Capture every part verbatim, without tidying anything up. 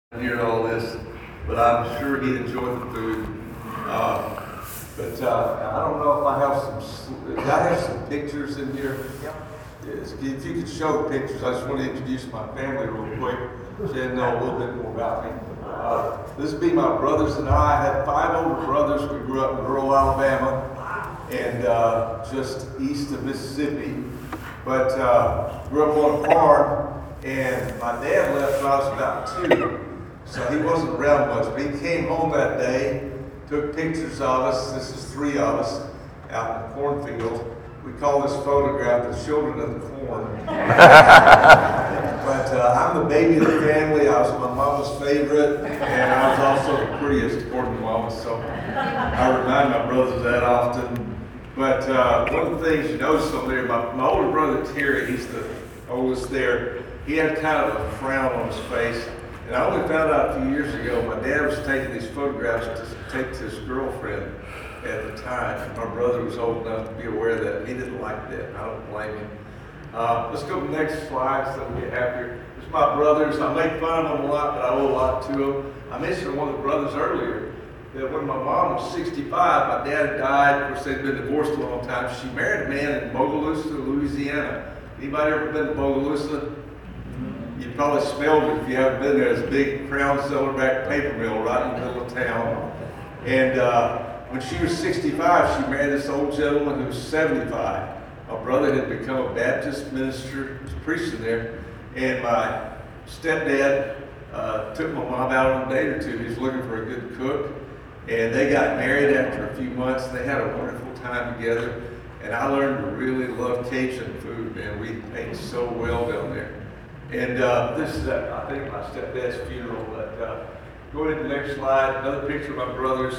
hearing all this, but I'm sure he'd enjoy the food. Uh, but uh, I don't know if I have some, did I have some pictures in here? Yep. Yes, if you could show the pictures, I just want to introduce my family real quick, so they know a little bit more about me. Uh, this would be my brothers and I. I had five older brothers. We grew up in rural Alabama and uh, just east of Mississippi, but uh, grew up on a farm, and my dad left when I was about two. So he wasn't around much, but he came home that day, took pictures of us. This is three of us out in the cornfield. We call this photograph the children of the corn. But uh, I'm the baby of the family. I was my mama's favorite, and I was also the prettiest according to mama, so I remind my brothers of that often. But uh, one of the things you notice over there, my, my older brother Terry, he's the oldest there, he had kind of a frown on his face. And I only found out a few years ago, my dad was taking these photographs to take to his girlfriend at the time. My brother was old enough to be aware of that. He didn't like that. I don't blame him. Uh, let's go to the next slide so we get happier. This is my brothers. I make fun of them a lot, but I owe a lot to them. I mentioned one of the brothers earlier that when my mom was sixty-five, my dad died. Of course, they'd been divorced a long time. She married a man in Bogalusa, Louisiana. Anybody ever been to Bogalusa? You probably smelled it if you haven't been there. It's a big Crown Silverback paper mill right in the middle of town. And uh, when she was sixty-five, she married this old gentleman who was seventy-five. My brother had become a Baptist minister, was preaching there. And my stepdad uh, took my mom out on a date or two. He was looking for a good cook. And they got married after a few months. They had a wonderful time together. And I learned to really love Cajun food, man. We ate so well down there. And uh, this is, uh, I think, my stepdad's funeral. But uh, going to the next slide, another picture of my brothers.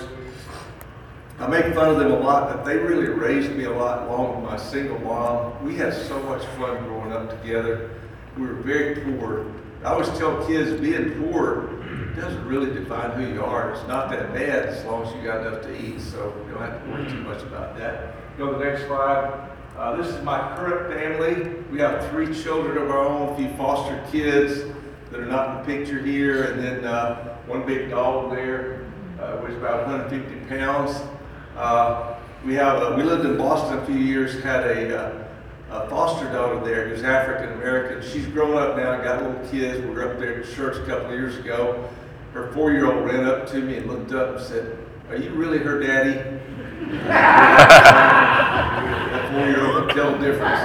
I make fun of them a lot, but they really raised me a lot along with my single mom. We had so much fun growing up together. We were very poor. I always tell kids, being poor doesn't really define who you are. It's not that bad as long as you got enough to eat, so you don't have to worry too much about that. Go to the next slide. Uh, this is my current family. We have three children of our own, a few foster kids that are not in the picture here, and then uh, one big dog there, uh, which is about one hundred fifty pounds. Uh, we have uh, we lived in Boston a few years, had a, uh, a foster daughter there who's African American. She's grown up now, got little kids. We were up there at church a couple of years ago. Her four-year-old ran up to me and looked up and said, "Are you really her daddy?" That four-year-old can tell the difference.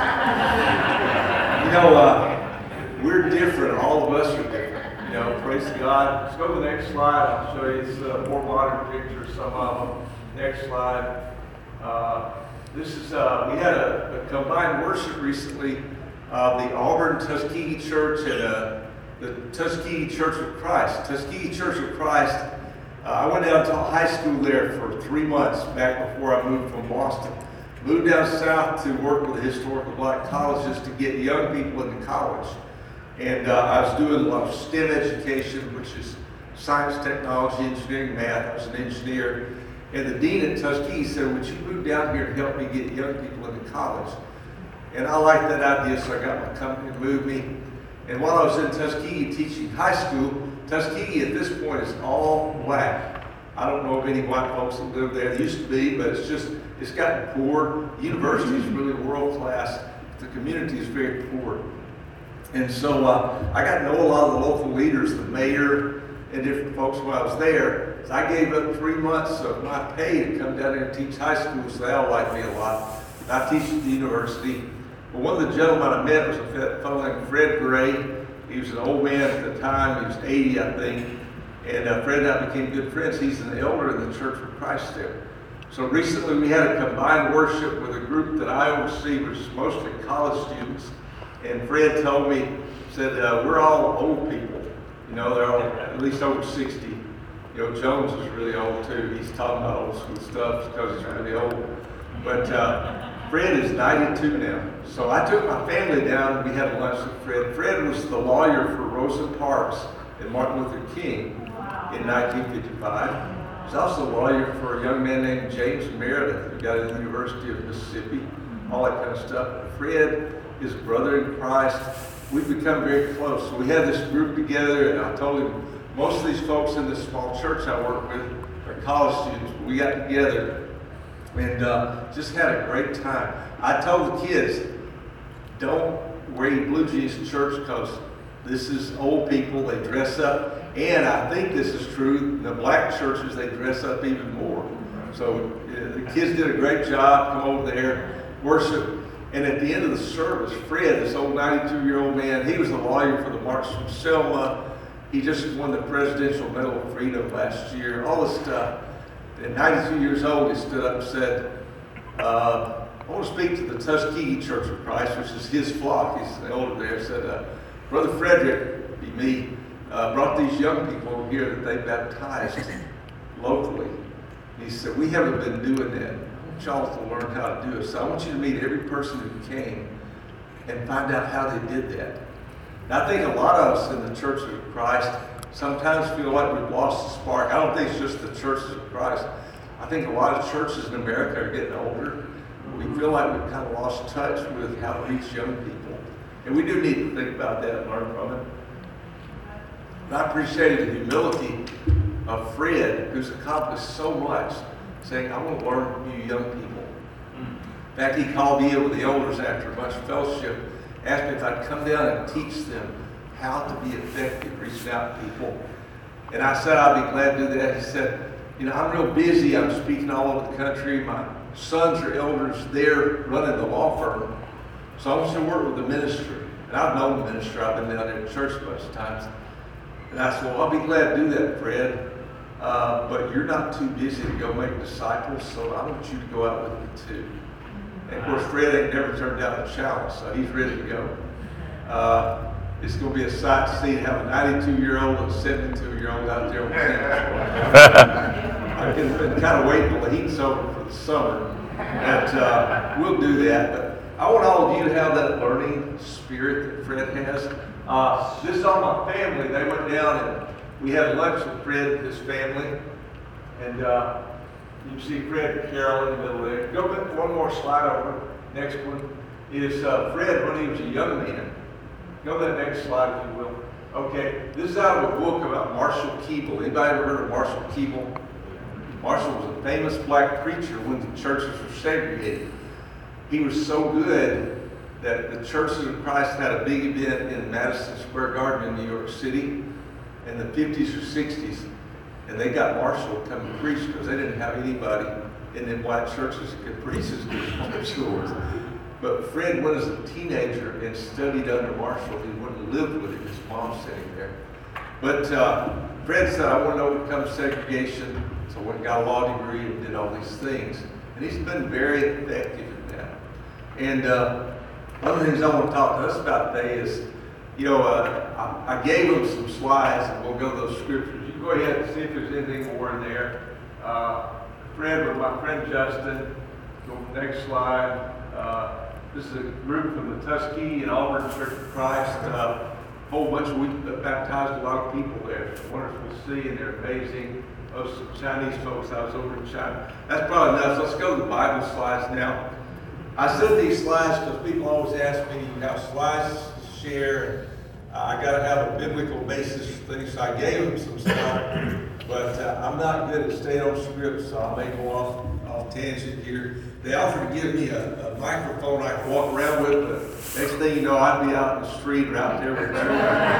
You know, uh, we're different. All of us are different. You know, praise God. Let's go to the next slide. I'll show you this uh, more modern picture, some of them. Next slide. Uh, this is, uh, we had a, a combined worship recently. Uh, the Auburn Tuskegee Church and uh, the Tuskegee Church of Christ. Tuskegee Church of Christ. Uh, I went down to high school there for three months back before I moved from Boston. Moved down south to work with the historical black colleges to get young people into college. And uh, I was doing a lot of STEM education, which is science, technology, engineering, math. I was an engineer. And the dean at Tuskegee said, "Would you move down here to help me get young people into college?" And I liked that idea, so I got my company to move me. And while I was in Tuskegee teaching high school, Tuskegee at this point is all black. I don't know of any white folks that live there. There used to be, but it's just, it's gotten poor. The university is really world class. The community is very poor. And so uh, I got to know a lot of the local leaders, the mayor, and different folks when I was there. So I gave up three months of my pay to come down here and teach high school, so they all liked me a lot. I teach at the university. But one of the gentlemen I met was a fellow named Fred Gray. He was an old man at the time. He was eighty, I think. And uh, Fred and I became good friends. He's an elder in the Church of Christ there. So recently we had a combined worship with a group that I oversee, which is mostly college students. And Fred told me, said, uh, we're all old people. You know, they're all at least over sixty. You know, Jones is really old too. He's talking about old school stuff because he's really old. But uh, Fred is ninety-two now. So I took my family down and we had lunch with Fred. Fred was the lawyer for Rosa Parks and Martin Luther King in nineteen fifty-five. He's also a lawyer for a young man named James Meredith who got at the University of Mississippi, all that kind of stuff. Fred is a brother in Christ. We've become very close. So we had this group together and I told him most of these folks in this small church I work with are college students. We got together and uh, just had a great time. I told the kids, don't wear your blue jeans to church because this is old people, they dress up. And I think this is true, in the black churches, they dress up even more. So uh, the kids did a great job, come over there, worship. And at the end of the service, Fred, this old ninety-two-year-old man, he was the lawyer for the March from Selma. He just won the Presidential Medal of Freedom last year, all this stuff. At ninety-two years old, he stood up and said, uh, I want to speak to the Tuskegee Church of Christ, which is his flock. He's the elder there. Said, uh, Brother Frederick, be me, uh, brought these young people over here that they baptized locally. He said, we haven't been doing that. I want y'all to learn how to do it. So I want you to meet every person who came and find out how they did that. And I think a lot of us in the Church of Christ sometimes feel like we've lost the spark. I don't think it's just the churches of Christ. I think a lot of churches in America are getting older. We feel like we've kind of lost touch with how to reach young people. And we do need to think about that and learn from it. And I appreciate the humility of Fred, who's accomplished so much, saying, I want to learn from you young people. In fact, he called me over the elders after a bunch of fellowship, asked me if I'd come down and teach them how to be effective reaching out to people. And I said, I'd be glad to do that. He said, you know, I'm real busy. I'm speaking all over the country. My sons are elders there running the law firm. So I want you to work with the ministry. And I've known the ministry. I've been down there in church a bunch of times. And I said, well, I'll be glad to do that, Fred. Uh, but you're not too busy to go make disciples, so I want you to go out with me too. And of course, Fred ain't never turned down a challenge, so he's ready to go. Uh, it's going to be a sight to see to have a ninety-two-year-old and a seventy-two-year-old out there on the campus. I've been, been kind of waiting till the heat's over for the summer. But uh, we'll do that. But I want all of you to have that learning spirit that Fred has. Uh, this is all my family. They went down and we had lunch with Fred and his family. And uh, you can see Fred and Carol in the middle there. Go back one more slide over. Next one is uh, Fred when he was a young man. Go to that next slide, if you will. Okay, this is out of a book about Marshall Keeble. Anybody ever heard of Marshall Keeble? Marshall was a famous black preacher when the churches were segregated. He was so good that the Churches of Christ had a big event in Madison Square Garden in New York City in the fifties or sixties. And they got Marshall to come and preach because they didn't have anybody in them black churches that could preach as good as Marshall was. But Fred went as a teenager and studied under Marshall. He went and lived with him. His mom sitting there. But uh, Fred said, I want to overcome segregation. So went and got a law degree and did all these things. And he's been very effective in that. And uh, one of the things I want to talk to us about today is, you know, uh, I, I gave him some slides, and we'll go to those scriptures. You go ahead and see if there's anything more in there. Uh, Fred with my friend Justin. Go to the next slide. Uh, this is a group from the Tuskegee and Auburn Church of Christ. Uh, a whole bunch of, we baptized a lot of people there. It's wonderful to see, and they're amazing. Those some Chinese folks, I was over in China. That's probably enough. Let's go to the Bible slides now. I said these slides because people always ask me, you have slides to share. Uh, I got to have a biblical basis for things, so I gave them some stuff. But uh, I'm not good at staying on script, so I may go off, off tangent here. They offered to give me a, a microphone I could walk around with, but next thing you know, I'd be out in the street or out there with children.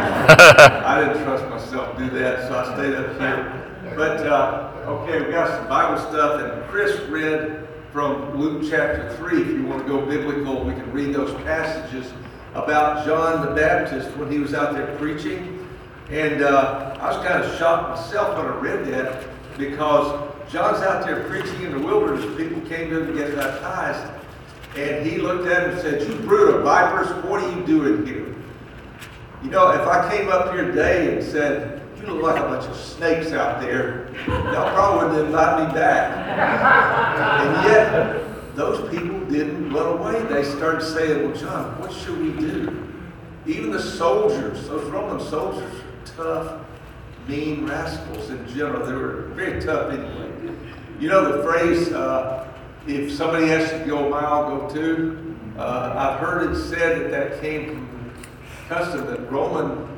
I didn't trust myself to do that, so I stayed up here. But, uh, okay, we got some Bible stuff, and Chris read from Luke chapter three. If you want to go biblical, we can read those passages about John the Baptist when he was out there preaching. And uh, I was kind of shocked myself when I read that, because John's out there preaching in the wilderness. People came to him to get baptized. And he looked at him and said, you brood of vipers, what are you doing here? You know, if I came up here today and said, you look like a bunch of snakes out there, y'all probably wouldn't invite me back. And yet, those people didn't run away. They started saying, well, John, what should we do? Even the soldiers, those Roman soldiers are tough, mean rascals in general. They were very tough anyway. You know the phrase, uh, if somebody has to go a mile, go two? Uh, I've heard it said that that came from the custom that Roman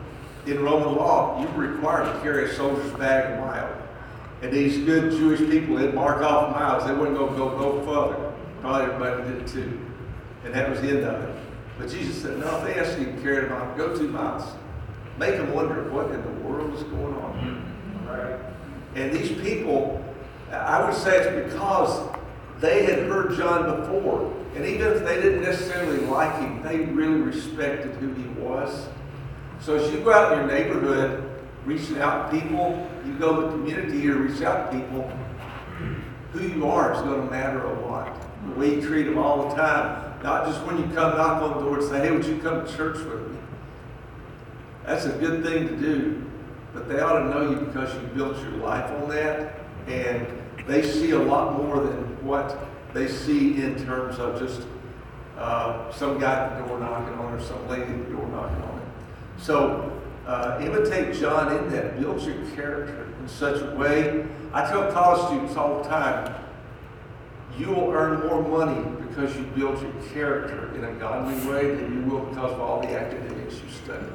in Roman law, you were required to carry a soldier's bag a mile. And these good Jewish people, they'd mark off miles. They wouldn't go, go no further. Probably everybody did too. And that was the end of it. But Jesus said, no, if they ask you to carry them out, go two miles. Make them wonder what in the world is going on here. Right. And these people, I would say it's because they had heard John before. And even if they didn't necessarily like him, they really respected who he was. So as you go out in your neighborhood, reaching out to people, you go to the community here, reach out to people, who you are is going to matter a lot. The way you treat them all the time. Not just when you come knock on the door and say, hey, would you come to church with me? That's a good thing to do. But they ought to know you because you built your life on that. And they see a lot more than what they see in terms of just uh, some guy at the door knocking on or some lady at the door knocking on it. So uh, imitate John in that. Build your character in such a way. I tell college students all the time, you will earn more money because you build your character in a godly way than you will because of all the academics you study.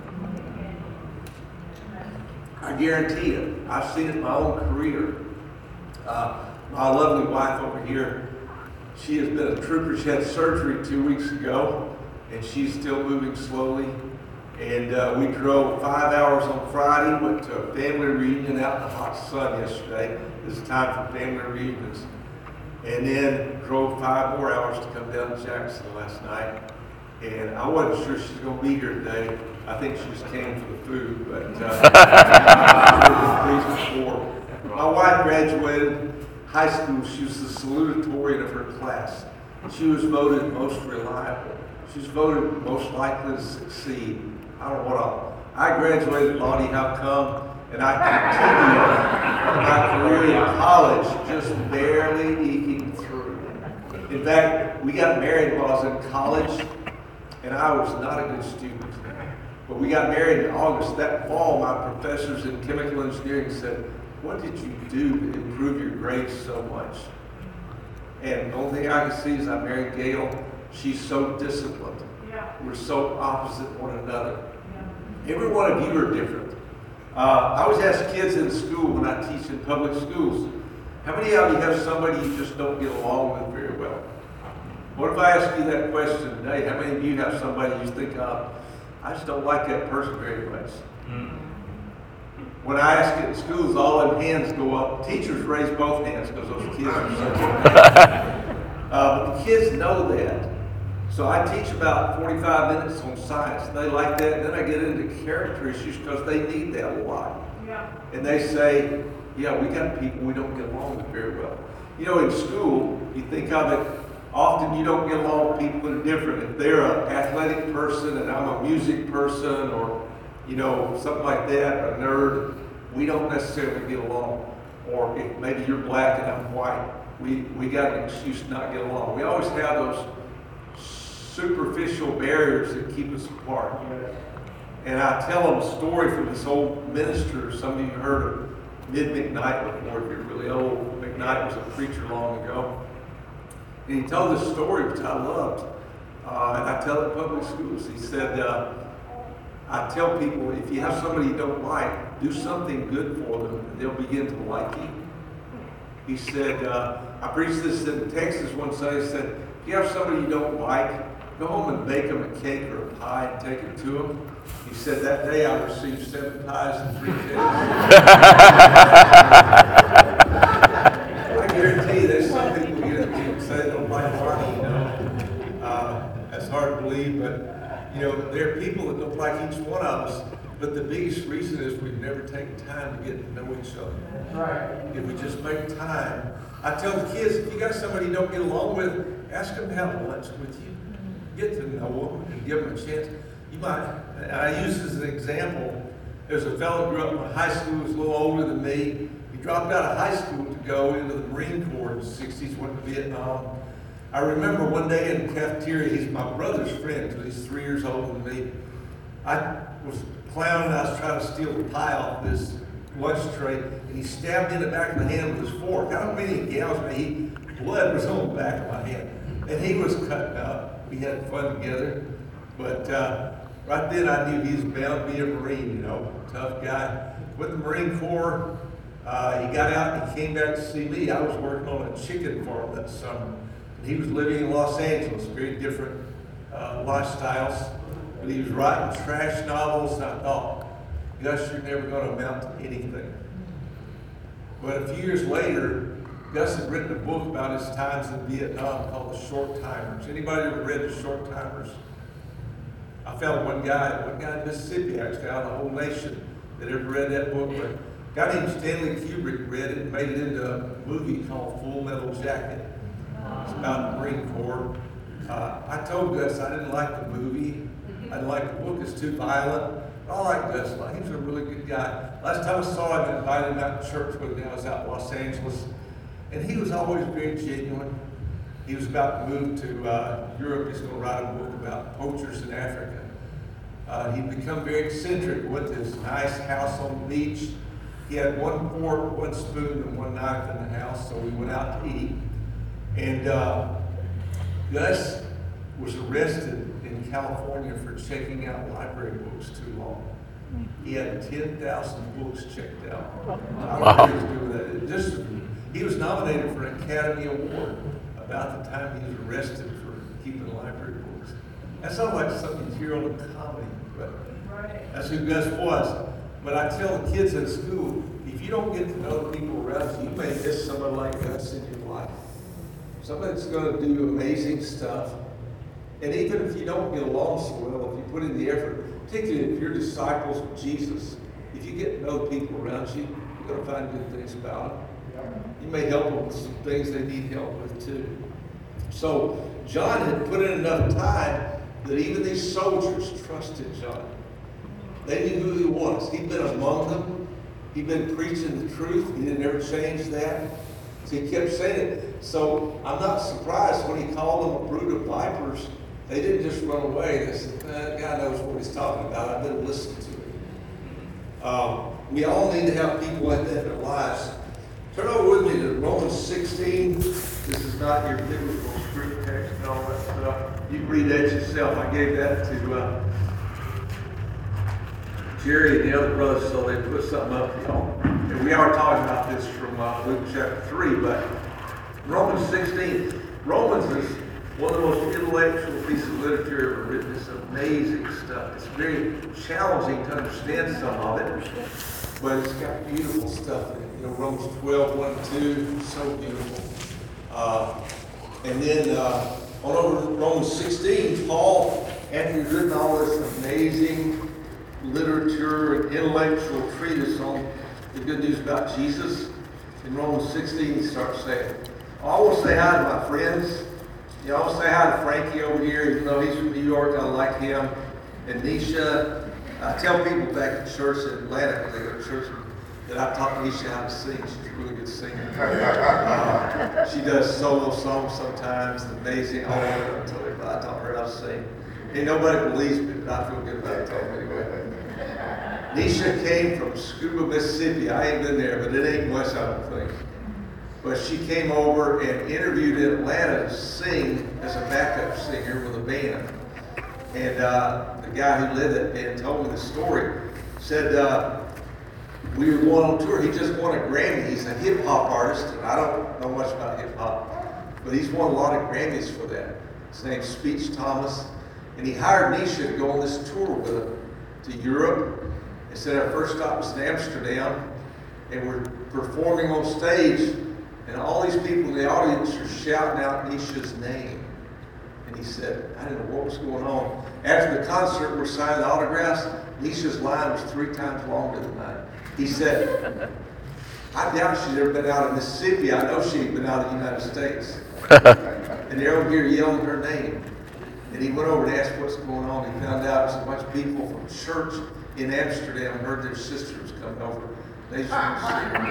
I guarantee it. I've seen it in my own career. Uh, my lovely wife over here, she has been a trooper. She had surgery two weeks ago, and she's still moving slowly. And uh, we drove five hours on Friday, went to a family reunion out in the hot sun yesterday. It's time for family reunions. And then drove five more hours to come down to Jackson last night. And I wasn't sure she's going to be here today. I think she just came for the food, but uh, my wife graduated high school. She was the salutatorian of her class. She was voted most reliable. She was voted most likely to succeed. I don't know what all. I graduated, Lonnie, how come? And I continued my career in college, just barely eking through. In fact, we got married while I was in college, and I was not a good student. But we got married in August. That fall, my professors in chemical engineering said, what did you do to improve your grades so much? And the only thing I can see is I married Gail. She's so disciplined. Yeah. We're so opposite one another. Yeah. Every one of you are different. Uh, I always ask kids in school when I teach in public schools, how many of you have somebody you just don't get along with very well? What if I ask you that question today? How many of you have somebody you think, uh, I just don't like that person very much? Mm. When I ask it in schools, all them hands go up. Teachers raise both hands because those kids are so uh, But the kids know that. So I teach about forty-five minutes on science. They like that. And then I get into character issues because they need that a lot. Yeah. And they say, yeah, we got people we don't get along with very well. You know, in school, you think of it, often you don't get along with people that are different. If they're an athletic person and I'm a music person or, you know, something like that, a nerd, we don't necessarily get along. Or if maybe you're black and I'm white, we, we got an excuse to not get along. We always have those superficial barriers that keep us apart. And I tell them a story from this old minister. Some of you heard of Mid McKnight before, if you're really old. McKnight was a preacher long ago. And he told this story, which I loved. Uh, and I tell it in public schools. He said, uh, I tell people, if you have somebody you don't like, do something good for them, and they'll begin to like you. He said, uh, I preached this in Texas one Sunday. He said, if you have somebody you don't like, go home and bake them a cake or a pie and take it to them. He said, that day I received seven pies and three cakes. I guarantee there's some people here that say they don't like Barney, you know. Uh, that's hard to believe, but, you know, there are people that don't like each one of us. But the biggest reason is we've never taken time to get to know each other. Right. If we just make time. I tell the kids, if you got somebody you don't get along with, ask them to have lunch with you. Get to know them and give them a chance. You might, I use this as an example. There's a fellow who grew up in high school, was a little older than me. He dropped out of high school to go into the Marine Corps in the sixties, went to Vietnam. I remember one day in the cafeteria, he's my brother's friend, because he's three years older than me. I was clowning, I was trying to steal the pie off this lunch tray, and he stabbed me in the back of the hand with his fork. I don't mean he gouged me, he, blood was on the back of my hand. And he was cutting up. We had fun together. But uh, right then I knew he was bound to be a Marine, you know. tough guy. With the Marine Corps, uh, he got out and he came back to see me. I was working on a chicken farm that summer. And he was living in Los Angeles, very different uh, lifestyles. But he was writing trash novels, and I thought, Gus, you're never going to amount to anything. But a few years later, Gus had written a book about his times in Vietnam called The Short Timers. Anybody ever read The Short Timers? I found one guy, one guy in Mississippi actually, out of the whole nation that ever read that book. But a guy named Stanley Kubrick read it and made it into a movie called Full Metal Jacket. It's about the Marine Corps. Uh, I told Gus I didn't like the movie. I didn't like the book, it's too violent. But I like Gus. He was a really good guy. Last time I saw him, I invited him out to church with me. I was out in Los Angeles. And he was always very genuine. He was about to move to uh, Europe. He's going to write a book about poachers in Africa. Uh, he'd become very eccentric with his nice house on the beach. He had one fork, one spoon, and one knife in the house, so we went out to eat. And uh, Gus was arrested in California for checking out library books too long. He had ten thousand books checked out. I don't know what he was doing that. It just, he was nominated for an Academy Award about the time he was arrested for keeping library books. That sounds like something you hear on a comedy, but that's who Gus was. But I tell the kids in school, if you don't get to know the people around you, you may miss somebody like Gus in your life. Somebody that's going to do amazing stuff. And even if you don't get along so well, if you put in the effort, particularly if you're disciples of Jesus, if you get to know the people around you, you're going to find good things about them. You may help them with some things they need help with too. So John had put in enough time that even these soldiers trusted John. They knew who he was. He'd been among them. He'd been preaching the truth. He didn't ever change that. So he kept saying it. So I'm not surprised when he called them a brood of vipers. They didn't just run away. They said, that guy knows what he's talking about. I better listen to him. Um, we all need to have people like that in our lives. Turn over with me to Romans sixteen. This is not your biblical script text and all that stuff. You can read that yourself. I gave that to uh, Jerry and the other brothers, so they put something up for y'all. And we are talking about this from uh, Luke chapter three, but Romans sixteen. Romans is one of the most intellectual pieces of literature ever written. It's amazing stuff. It's very challenging to understand some of it, but it's got beautiful stuff in it. You know, Romans twelve, one and two, so beautiful. Uh, and then uh, on over to Romans sixteen, Paul, after he's written all this amazing literature and intellectual treatise on the good news about Jesus, in Romans sixteen he starts saying, I always say hi to my friends. You know, I always say hi to Frankie over here, even though he's from New York, I like him. And Nisha, I tell people back at church in Atlanta, when they go to church, that I taught Nisha how to sing. She's a really good singer. Uh, she does solo songs sometimes, amazing. I don't tell her, but I taught her how to sing. And nobody believes me, but I feel good about it anyway. Nisha came from Scuba, Mississippi. I ain't been there, but it ain't much, I don't think. But she came over and interviewed in Atlanta to sing as a backup singer with a band. And uh, the guy who led that band told me the story. Said uh, we were going on tour. He just won a Grammy. He's a hip hop artist, and I don't know much about hip hop, but he's won a lot of Grammys for that. His name's Speech Thomas, and he hired Nisha to go on this tour with him to Europe. He said our first stop was in Amsterdam, and we're performing on stage. And all these people in the audience are shouting out Nisha's name. And he said, I didn't know what was going on. After the concert, we're signing autographs. Nisha's line was three times longer than mine. He said, I doubt she's ever been out of Mississippi. I know she ain't been out of the United States. And they're over here yelling her name. And he went over to ask what's going on. He found out there's a bunch of people from church in Amsterdam heard their sister was coming over. They just want to see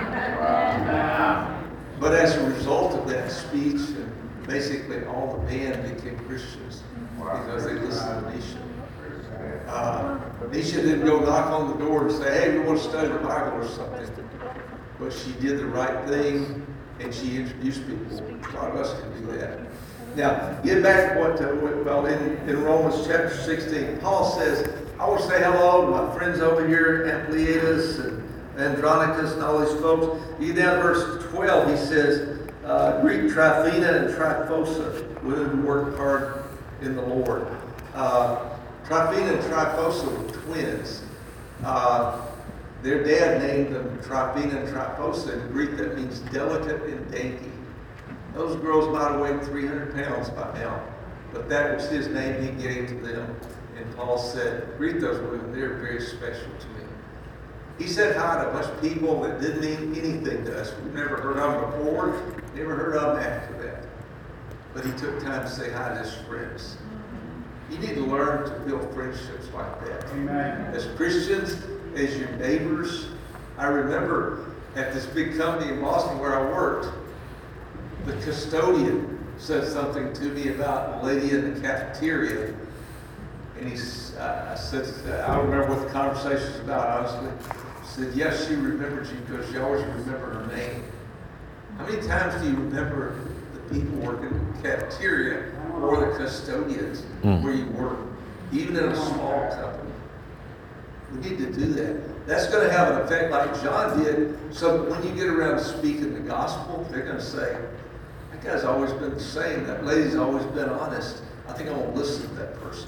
her. But as a result of that speech, and basically all the band became Christians because they listened to Nisha. Uh, Nisha didn't go knock on the door and say, hey, we want to study the Bible or something. But she did the right thing, and she introduced people. A lot of us can do that. Now, get back to what, uh, well, in, in Romans chapter sixteen, Paul says, I want to say hello to my friends over here, Ampliatus and Andronicus and all these folks. You get down to verse twelve, he says, uh, greet Tryphena and Tryphosa, women who work hard in the Lord. Uh, Tryphena and Tryphosa were twins. Uh, their dad named them Tryphena and Tryphosa. In Greek, that means delicate and dainty. Those girls might have weighed three hundred pounds by now, but that was his name he gave to them. And Paul said, greet those women, they're very special to me. He said hi to a bunch of people that didn't mean anything to us. We've never heard of them before, never heard of them after that. But he took time to say hi to his friends. You need to learn to build friendships like that. Amen. As Christians, as your neighbors. I remember at this big company in Boston where I worked, the custodian said something to me about a lady in the cafeteria. And he, uh, I said, I don't remember what the conversation was about, honestly. He said, yes, she remembered you because she always remembered her name. How many times do you remember the people working in the cafeteria or the custodians mm. where you work, even in a small company? We need to do that. That's going to have an effect like John did. So when you get around to speaking the gospel, they're going to say, that guy's always been the same. That lady's always been honest. I think I want to listen to that person.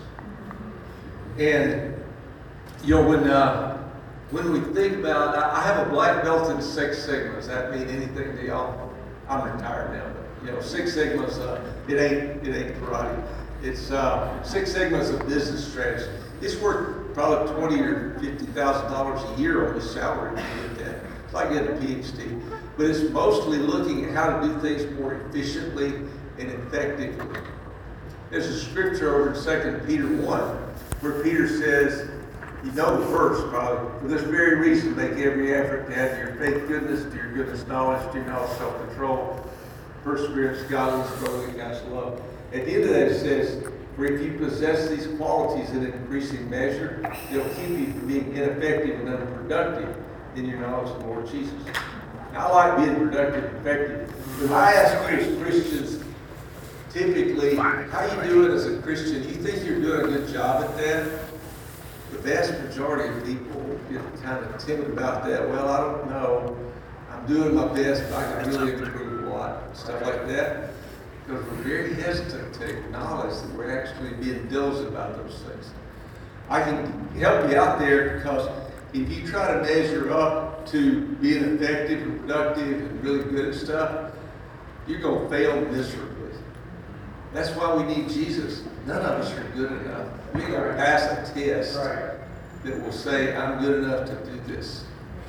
And, you know, when uh, when we think about, I have a black belt in Six Sigma. Does that mean anything to y'all? I'm retired now, but, you know, Six Sigma's, uh, it ain't, it ain't karate. It's, uh, Six Sigma's a business strategy. It's worth probably twenty or fifty thousand dollars a year on the salary to get that. It's like getting a P H D. But it's mostly looking at how to do things more efficiently and effectively. There's a scripture over in Second Peter one where Peter says, you know the verse probably, for this very reason make every effort to add to your faith goodness, to your goodness knowledge, to your knowledge self-control, perseverance, godliness, brotherly kindness, love. At the end of that it says, for if you possess these qualities in an increasing measure, they'll keep you from being ineffective and unproductive in your knowledge of the Lord Jesus. Now, I like being productive and effective. When I ask you as Christians, typically, how you doing as a Christian? You think you're doing a good job at that? The vast majority of people get kind of timid about that. Well, I don't know. I'm doing my best, but I can really improve a lot. Stuff like that. Because we're very hesitant to acknowledge that we're actually being diligent about those things. I can help you out there because if you try to measure up to being effective and productive and really good at stuff, you're going to fail miserably. That's why we need Jesus. None of us are good enough. We're going to pass a test right. that will say, I'm good enough to do this.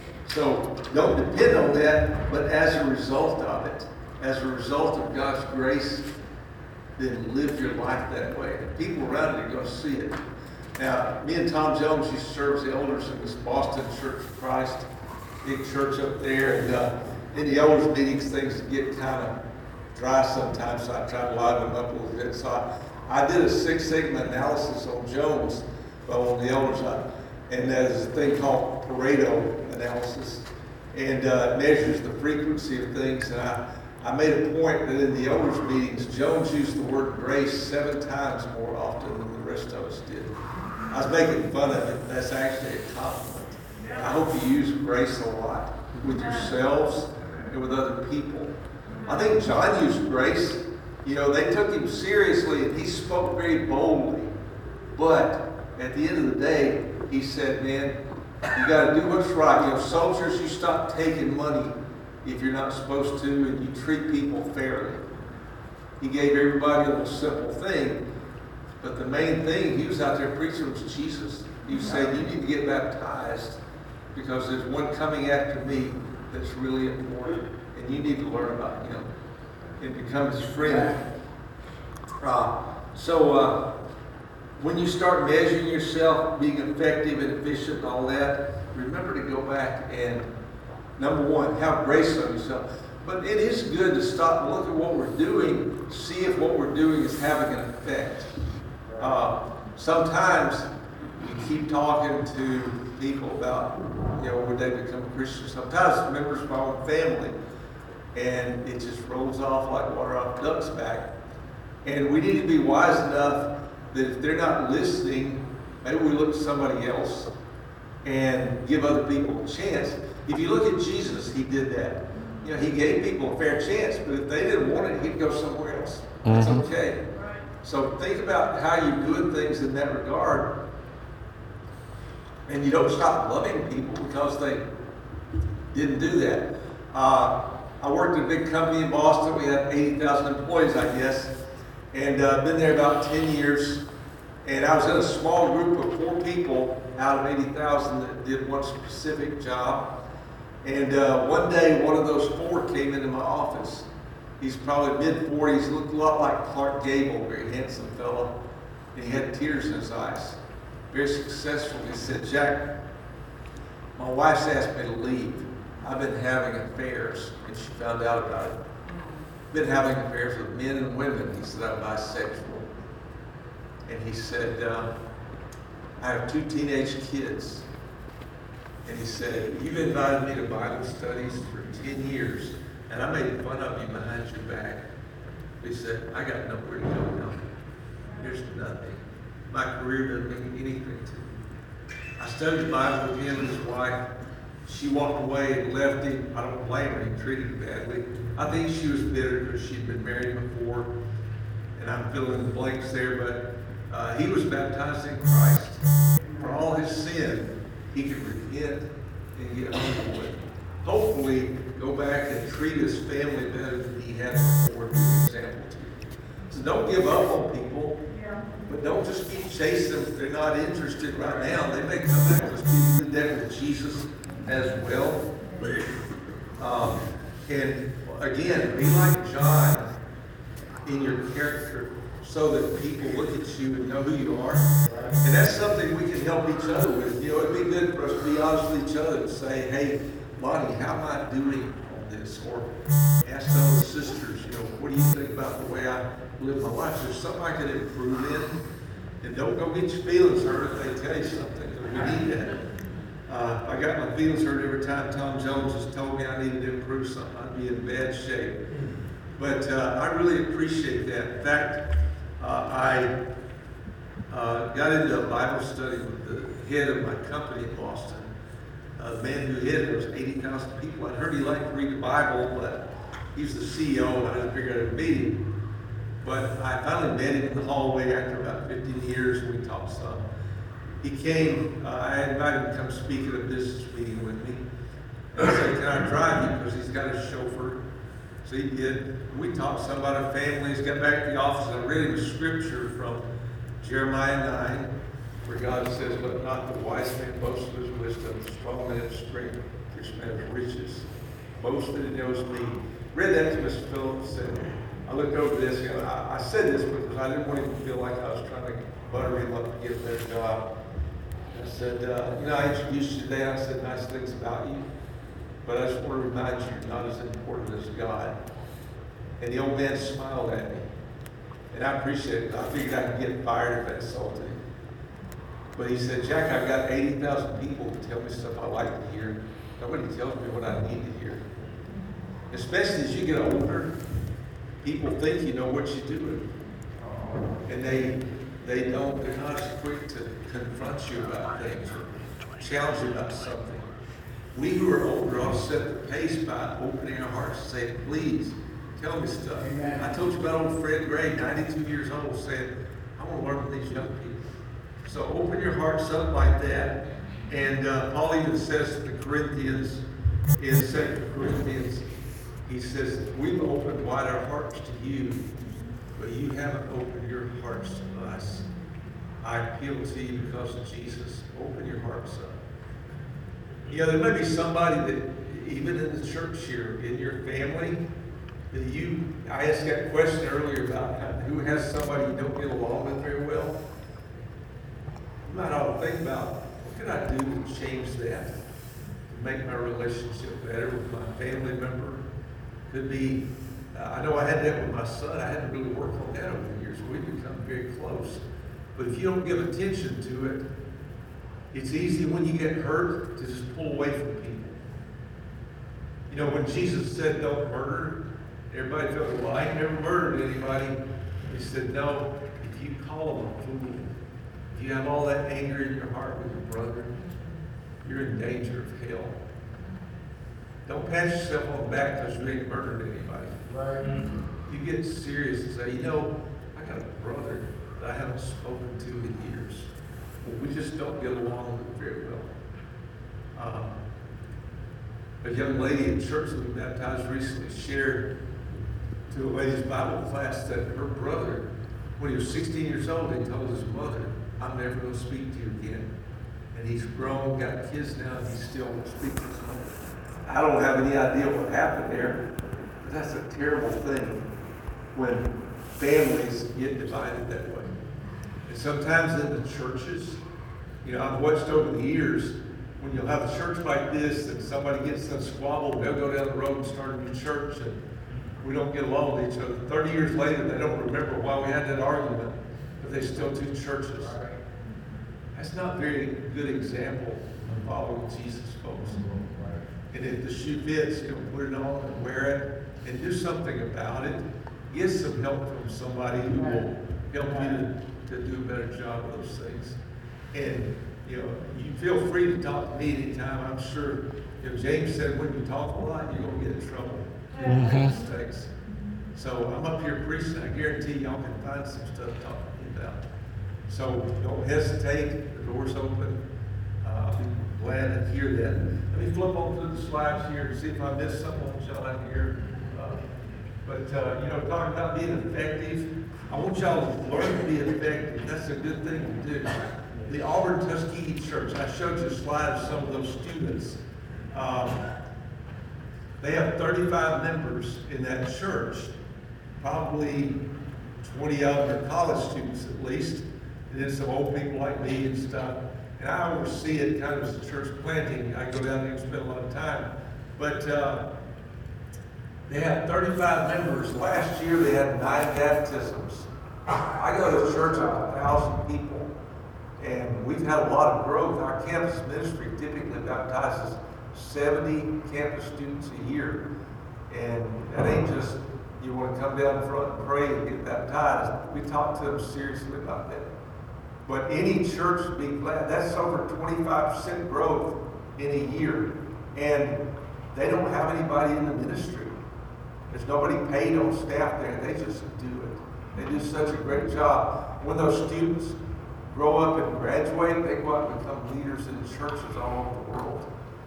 So don't depend on that, but as a result of it, as a result of God's grace, then live your life that way. And people around you are going to see it. Now, me and Tom Jones used to serve as the elders in this Boston Church of Christ, big church up there. And uh, in the elders meetings, things get kind of dry sometimes, so I try to liven them up a little bit. So I, I did a Six Sigma analysis on Jones, well, on the elders side. And there's a thing called Pareto analysis. And uh, it measures the frequency of things. And I I made a point that in the elders meetings, Jones used the word grace seven times more often than the rest of us did. I was making fun of it. That's actually a compliment. I hope you use grace a lot with yourselves and with other people. I think John used grace. You know, they took him seriously and he spoke very boldly. But at the end of the day, he said, man, you got to do what's right. You know, soldiers, you stop taking money if you're not supposed to, and you treat people fairly. He gave everybody a little simple thing, but the main thing he was out there preaching was Jesus. He was saying, you need to get baptized because there's one coming after me that's really important, and you need to learn about him and become his friend. Uh, so uh, when you start measuring yourself, being effective and efficient and all that, remember to go back and number one, have grace on yourself. But it is good to stop and look at what we're doing, see if what we're doing is having an effect. Uh, sometimes you keep talking to people about, you know, would they become Christians? Sometimes members of my own family, and it just rolls off like water off a duck's back. And we need to be wise enough that if they're not listening, maybe we look at somebody else and give other people a chance. If you look at Jesus, he did that. You know, he gave people a fair chance, but if they didn't want it, he'd go somewhere else. It's Mhm. okay. So think about how you're doing things in that regard. And you don't stop loving people because they didn't do that. Uh, I worked at a big company in Boston. We had eighty thousand employees, I guess. And uh, been there about ten years. And I was in a small group of four people out of eighty thousand that did one specific job. And uh, one day, one of those four came into my office. He's probably mid forties, looked a lot like Clark Gable, very handsome fellow. And he had tears in his eyes. Very successful. He said, "Jack, my wife's asked me to leave. I've been having affairs," and she found out about it. Been having affairs with men and women. He said, "I'm bisexual." And he said, uh, "I have two teenage kids." And he said, "You've invited me to Bible studies for ten years, and I made fun of you behind your back." He said, "I got nowhere to go now. There's nothing. My career doesn't mean anything to me." I studied the Bible with him and his wife. She walked away and left him. I don't blame her. He treated her badly. I think she was bitter because she'd been married before, and I'm filling in the blanks there, but uh, he was baptized in Christ. For all his sin, he could repent and get over with. Hopefully, go back and treat his family better than he had before, to be an example to you. So don't give up on people. But don't just keep chasing them if they're not interested right now. They may come back to speak to them with Jesus as well. Um, and again, be like John in your character so that people look at you and know who you are. And that's something we can help each other with. You know, it'd be good for us to be honest with each other and say, "Hey, Lonnie, how am I doing on this?" Or ask other sisters, you know, "What do you think about the way I live my life? Is there something I can improve in?" And don't go get your feelings hurt if they tell you something, because we need that. Uh, I got my feelings hurt every time Tom Jones has told me I needed to improve something. I'd be in bad shape. But uh, I really appreciate that. In fact, uh, I uh, got into a Bible study with the head of my company in Boston. Uh, the man who headed it was eighty thousand people. I heard he liked to read the Bible, but he's the C E O, and I didn't figure out a meeting. But I finally met him in the hallway after about fifteen years, and we talked some. He came, uh, I invited him to come speak at a business meeting with me. And I said, "Can I drive you?" Because he's got a chauffeur. So he did. We talked some about our families, got back to the office, and I read him scripture from Jeremiah nine, where God says, "Let not the wise man boast of his wisdom, the strong man of strength, rich man of riches. Boast that he knows me." Read that to Mister Phillips, and I looked over this. You know, I, I said this because I didn't want him to feel like I was trying to butter him up to get a better job. I said, uh, you know, I introduced you today. I said nice things about you, but I just want to remind you you're not as important as God. And the old man smiled at me, and I appreciate it. I figured I could get fired if I insulted him. But he said, "Jack, I've got eighty thousand people who tell me stuff I like to hear. Nobody tells me what I need to hear." Especially as you get older, people think you know what you're doing. And they they don't, they're not as quick to confront you about things or challenge you about something. We who are older ought to set the pace by opening our hearts and saying, "Please, tell me stuff." Amen. I told you about old Fred Gray, ninety-two years old, saying, "I want to learn from these young people." So open your hearts up like that. And uh, Paul even says to the Corinthians, in Second Corinthians, he says, "We've opened wide our hearts to you, but you haven't opened your hearts to us." I appeal to you because of Jesus. Open your hearts up. You know, there may be somebody that, even in the church here, in your family, that you, I asked that question earlier about how, who has somebody you don't get along with very well. You might ought to think about, what can I do to change that? To make my relationship better with my family member? Could be, uh, I know I had that with my son. I had to really work on that over the years. We've become very close. But if you don't give attention to it, it's easy when you get hurt to just pull away from people. You know, when Jesus said, "Don't murder," everybody thought, "Well, I ain't never murdered anybody." He said, "No, if you call them a fool, if if you have all that anger in your heart with your brother, you're in danger of hell. Don't pat yourself on the back because you ain't murdered anybody. Right. You get serious and say, you know, I got a brother that I haven't spoken to in years. Well, we just don't get along very well. Um, a young lady in church that we baptized recently shared to a ladies' Bible class that her brother, when he was sixteen years old, he told his mother, I'm never going to speak to you again. And he's grown, got kids now, and he still won't speak to his mother. I don't have any idea what happened there, but that's a terrible thing when families get divided that way. And sometimes in the churches, you know, I've watched over the years, when you'll have a church like this and somebody gets in a squabble, they'll go down the road and start a new church and we don't get along with each other. thirty years later, they don't remember why we had that argument, but they still two churches. That's not a very good example of following Jesus, folks. And if the shoe fits, you know, put it on and wear it and do something about it. Get some help from somebody who will help you to, to do a better job of those things. And, you know, you feel free to talk to me anytime. I'm sure, you know, James said when you talk a lot, you're going to get in trouble. Mm-hmm. Mistakes. So I'm up here preaching. I guarantee y'all can find some stuff to talk to me about. So don't hesitate. The door's open. Uh, I'll be glad to hear that. Let me flip on through the slides here and see if I missed something on y'all out here. Uh, but, uh, you know, talking about being effective, I want y'all to learn to be effective. That's a good thing to do. The Auburn Tuskegee Church, I showed you a slide of some of those students. Um, they have thirty-five members in that church, probably twenty of them are college students at least, and then some old people like me and stuff. And I oversee it kind of as a church planting. I go down there and spend a lot of time. But uh, they have thirty-five members. Last year they had nine baptisms. I go to a church of a thousand people, and we've had a lot of growth. Our campus ministry typically baptizes seventy campus students a year. And that ain't just, you want to come down front and pray and get baptized. We talk to them seriously about that. But any church would be glad. That's over twenty-five percent growth in a year. And they don't have anybody in the ministry. There's nobody paid on staff there. They just do it. They do such a great job. When those students grow up and graduate, they go out and become leaders in churches all over the world.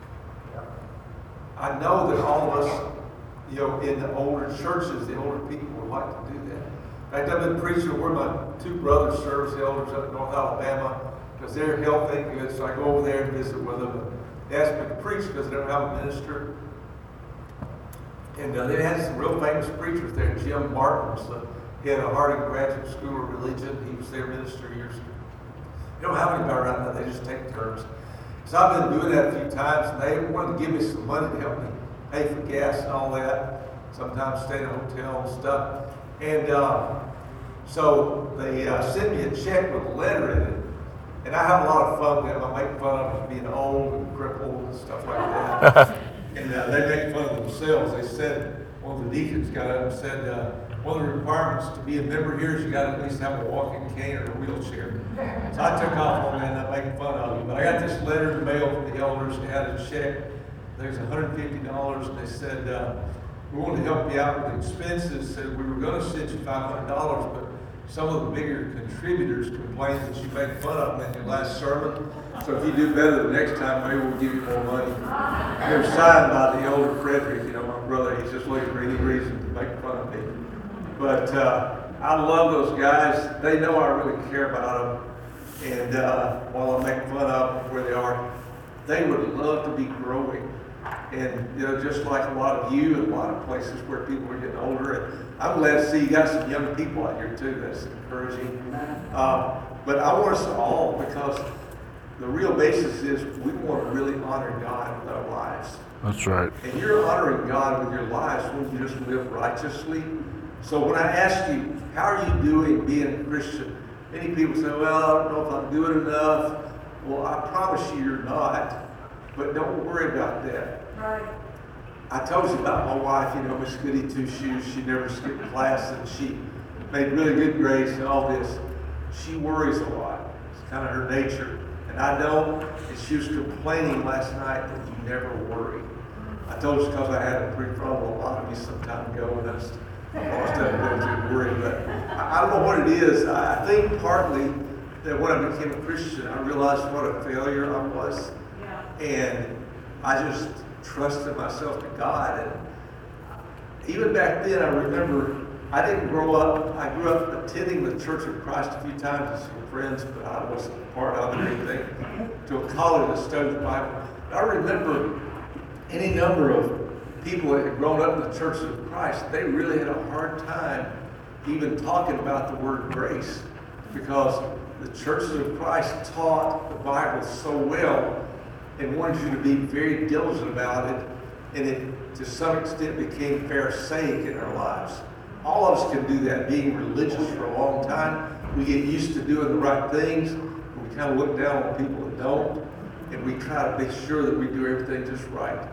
I know that all of us, you know, in the older churches, the older people would like to do that. In fact, I've been preaching where my two brothers serve as elders up in North Alabama because their health ain't good, so I go over there and visit with them. They ask me to preach because they don't have a minister. And uh, they had some real famous preachers there. Jim Martin was the head of Harding Graduate School of Religion. He was their minister years ago. They don't have anybody around that. They just take turns. So I've been doing that a few times, and they wanted to give me some money to help me pay for gas and all that. Sometimes stay in a hotel and stuff. And uh, so they uh, sent me a check with a letter in it. And I have a lot of fun with them. I make fun of them being old and crippled and stuff like that. And uh, they make fun of themselves. They said, one of the deacons got up and said, uh, one of the requirements to be a member here is you got to at least have a walking cane or a wheelchair. So I took off on that, and I'm making fun of them. But I got this letter in the mail from the elders. They had a check. There's one hundred fifty dollars, and they said, uh, we want to help you out with expenses. Said we were going to send you five hundred dollars, but some of the bigger contributors complained that you made fun of them in your last sermon. So if you do better the next time, maybe we'll give you more money. They're signed by the older Frederick, you know, my brother. He's just looking for any reason to make fun of me. But uh, I love those guys. They know I really care about them. And uh, while I'm making fun of them where they are, they would love to be growing. And, you know, just like a lot of you and a lot of places where people are getting older. And I'm glad to see you got some young people out here too. That's encouraging. Uh, but I want us all, because the real basis is we want to really honor God with our lives. That's right. And you're honoring God with your lives when you just live righteously. So when I ask you, how are you doing being a Christian? Many people say, well, I don't know if I'm doing enough. Well, I promise you you're not. But don't worry about that. Right. I told you about my wife, you know, Miss Goody Two Shoes. She never skipped class, and she made really good grades and all this. She worries a lot. kind of her nature. And I know, and she was complaining last night that you never worry. I told her because I had a prefrontal lobotomy some time ago, and I was almost done going through worry. But I, I don't know what it is. I, I think partly that when I became a Christian, I realized what a failure I was. Yeah. And I just trusted myself to God. And even back then, I remember I didn't grow up, I grew up attending the Church of Christ a few times with some friends, but I wasn't part of it or anything, to a college that studied the Bible. I remember any number of people that had grown up in the Church of Christ, they really had a hard time even talking about the word grace, because the churches of Christ taught the Bible so well and wanted you to be very diligent about it, and it to some extent became pharisaic in our lives. All of us can do that, being religious for a long time. We get used to doing the right things, and we kind of look down on people that don't, and we try to make sure that we do everything just right.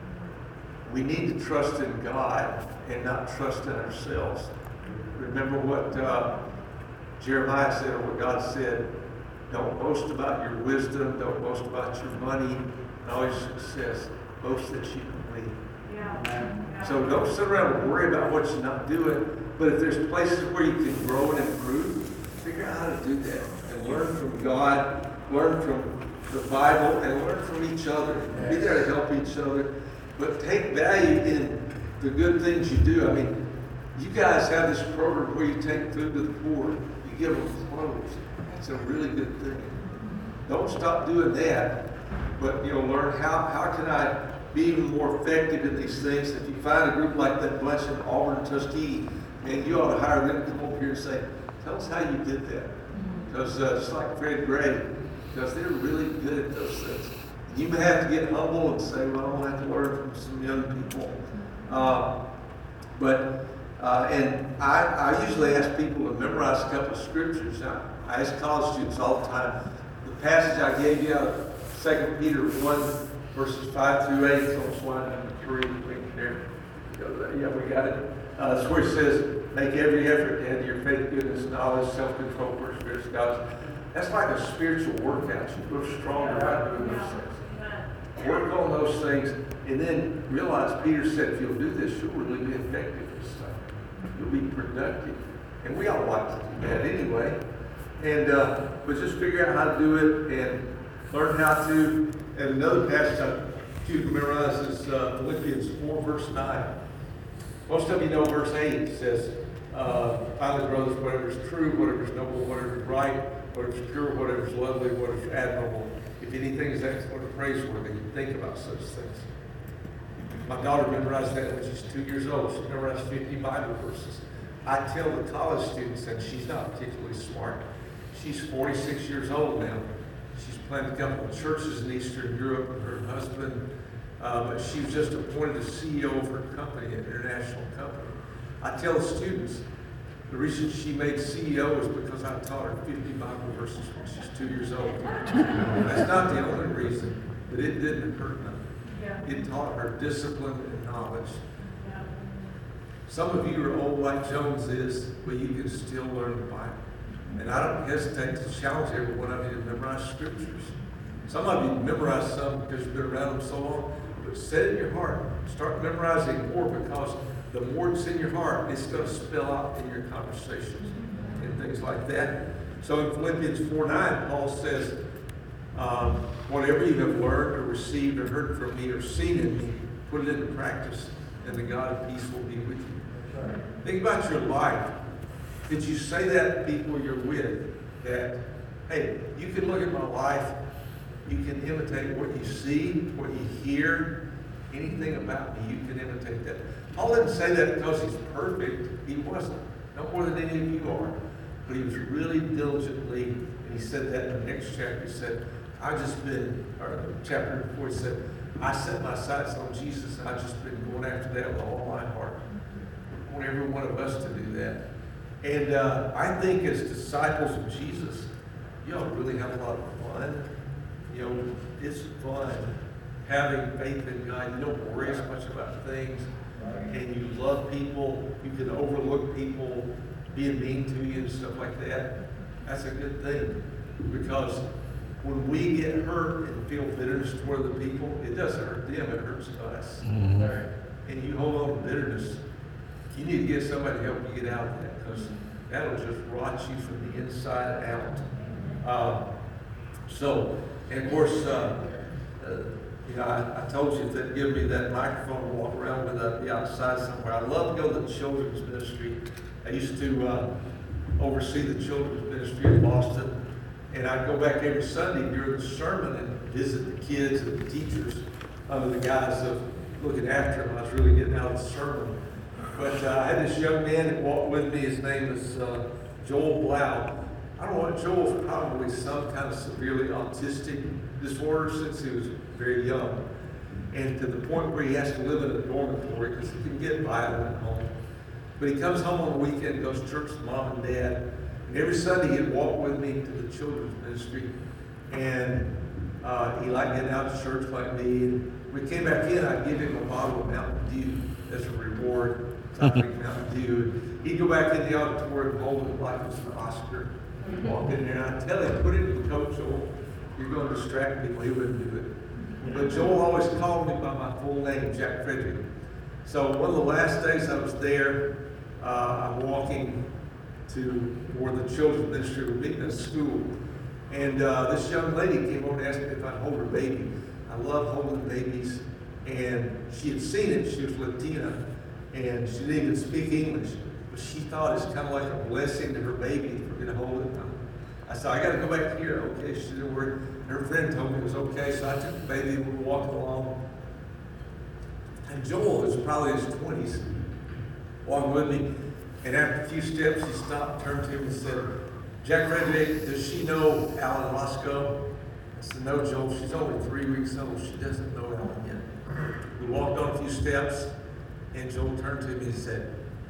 We need to trust in God and not trust in ourselves. Remember what uh, Jeremiah said, or what God said, don't boast about your wisdom, don't boast about your money and all your success. Boast that you can lead. Yeah. So don't sit around and worry about what you're not doing. But if there's places where you can grow and improve, figure out how to do that. And learn from God, learn from the Bible, and learn from each other. Be there to help each other. But take value in the good things you do. I mean, you guys have this program where you take food to the poor. You give them clothes. That's a really good thing. Don't stop doing that. But, you know, learn how, how can I be even more effective in these things. If you find a group like that bunch in Auburn, Tuskegee, man, you ought to hire them to come over here and say, tell us how you did that. Because uh, just like Fred Gray, because they're really good at those things. You may have to get humble and say, well, I'm going to have to learn from some young people. Uh, but, uh, and I, I usually ask people to memorize a couple of scriptures. Now, I ask college students all the time. The passage I gave you out of Second Peter one, verses five through eight, it's on slide number three. There. Yeah, we got it. Uh, that's where it says, make every effort to add to your faith, goodness, knowledge, self-control, perseverance, God's. That's like a spiritual workout. You grow stronger by doing those things. Work on those things, and then realize Peter said, if you'll do this, you'll really be effective in stuff. You'll be productive. And we all like to do that anyway. And uh, but just figure out how to do it and learn how to. And another passage I choose to memorize is uh, Philippians four, verse nine. Most of you know verse eight. It says, uh, finally, brothers, whatever is true, whatever is noble, whatever is right, whatever is pure, whatever is lovely, whatever is admirable, if anything is excellent or praiseworthy, think about such things. My daughter memorized that when she's two years old. She memorized fifty Bible verses. I tell the college students, and she's not particularly smart, she's forty-six years old now. She's planted a couple of churches in Eastern Europe with her husband. Uh, but she was just appointed as C E O of her company, an international company. I tell the students, the reason she made C E O is because I taught her fifty Bible verses when she's two years old. That's not the only reason, but it didn't hurt none. Yeah. It taught her discipline and knowledge. Yeah. Some of you are old like Jones is, but you can still learn the Bible. And I don't hesitate to challenge every one of you to memorize scriptures. Some of you memorize some because you've been around them so long, but set it in your heart. Start memorizing more, because the more it's in your heart, it's going to spill out in your conversations and things like that. So in Philippians four nine, Paul says, um, whatever you have learned or received or heard from me or seen in me, put it into practice, and the God of peace will be with you. Right. Think about your life. Did you say that to people you're with? That, hey, you can look at my life, you can imitate what you see, what you hear, anything about me, you can imitate that. Paul didn't say that because he's perfect. He wasn't. No more than any of you are. But he was really diligently, and he said that in the next chapter. He said, I've just been, or chapter before, he said, I set my sights on Jesus, and I've just been going after that with all my heart. I want every one of us to do that. And uh, I think as disciples of Jesus, y'all really have a lot of fun. You know, it's fun having faith in God. You don't worry as much about things. And you love people. You can overlook people being mean to you and stuff like that. That's a good thing. because when we get hurt and feel bitterness toward other people, it doesn't hurt them, it hurts us. Mm-hmm. And you hold on to bitterness, you need to get somebody to help you get out of that, because that'll just rot you from the inside out. Uh, so, and of course, uh, uh, you know, I, I told you if they'd give me that microphone to walk around with, I'd be outside somewhere. I love to go to the children's ministry. I used to uh, oversee the children's ministry in Boston. And I'd go back every Sunday during the sermon and visit the kids and the teachers under the guise of looking after them. I was really getting out of the sermon. But uh, I had this young man that walked with me. His name is uh, Joel Blau. I don't know what Joel's probably some kind of severely autistic disorder since he was very young. And to the point where he has to live in a dormitory because he can get violent at home. But he comes home on the weekend and goes to church with mom and dad. And every Sunday he'd walk with me to the children's ministry. And uh, he liked getting out to church like me. And when we came back in, I'd give him a bottle of Mountain Dew as a reward. So I'd drink Mountain Dew. And he'd go back in the auditorium and hold it like it was for Oscar. Walk in there and I'd tell him, put it in the coat, Joel. You're going to distract people. He wouldn't do it. But Joel always called me by my full name, Jack Frederick. So one of the last days I was there, uh, I'm walking to where the children's ministry would meet in a school. And uh, this young lady came over and asked me if I'd hold her baby. I love holding babies. And she had seen it. She was Latina. And she didn't even speak English. But she thought it's kind of like a blessing to her baby if we're going to hold it. I said, I got to go back here. Okay, she didn't worry. Her friend told me it was okay. So I took the baby and we were walking along. And Joel was probably in his twenties, walking with me. And after a few steps, he stopped, turned to him and said, Jack Frederick, does she know Alan Roscoe? I said, no, Joel, she's only three weeks old. She doesn't know Alan yet. We walked on a few steps, and Joel turned to me and said,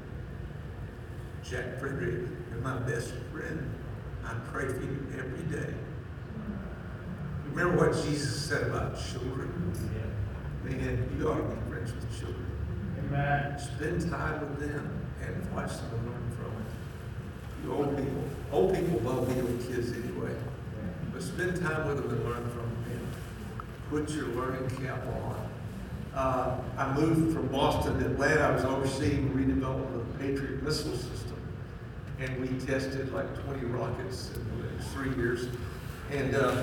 Jack Frederick, you're my best friend. I pray for you every day. Remember what Jesus said about children? Man, you ought to be friends with children. Amen. Spend time with them and watch them and learn from it. You old people, old people love being with kids anyway. But spend time with them and learn from them. Put your learning cap on. Uh, I moved from Boston to Atlanta. I was overseeing redevelopment of the Patriot missile system. And we tested like twenty rockets in three years. And uh,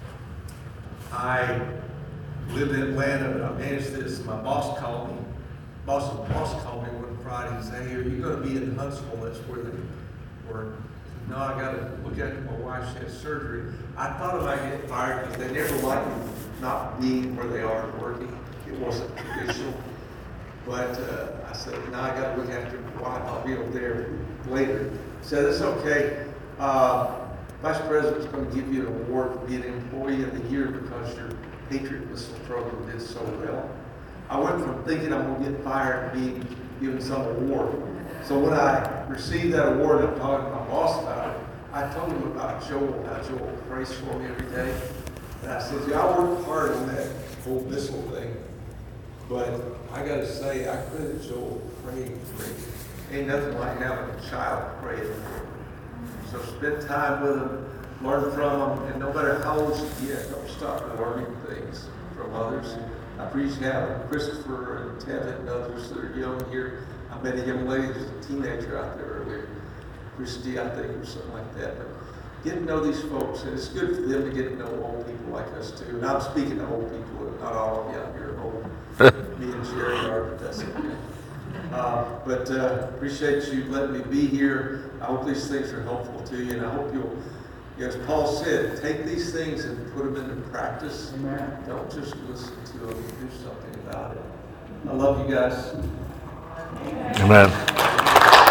I lived in Atlanta, but I managed this. My boss called me. Boss, boss called me one Friday and said, hey, are you going to be in Huntsville? That's where they were. No, I got to look after my wife. She had surgery. I thought I might get fired because they never liked me not being where they are working. It wasn't traditional. But uh, I said, no, I got to look after my wife. I'll be over there later. He said, it's okay. Uh, Vice President's going to give you an award for being an employee of the year because your Patriot missile program did so well. I went from thinking I'm going to get fired to being given some award. So when I received that award, I'm talking to my boss about it. I told him about Joel, how Joel prays for me every day. And I said, yeah, I worked hard on that whole missile thing. But I got to say, I credit Joel praying for me. Ain't nothing like having a child praying for you. So spend time with them, learn from them, and no matter how old you get, don't stop learning things from others. I appreciate having Christopher and Tevin and others that are young here. I met a young lady who's a teenager out there earlier, Christy, I think, or something like that. But get to know these folks, and it's good for them to get to know old people like us too. And I'm speaking to old people, and not all of you out here are old. Me and Jerry are, but that's okay. Uh, but uh, appreciate you letting me be here. I hope these things are helpful to you, and I hope you'll, as Paul said, take these things and put them into practice. Amen. Don't just listen to them, do something about it. I love you guys. Amen.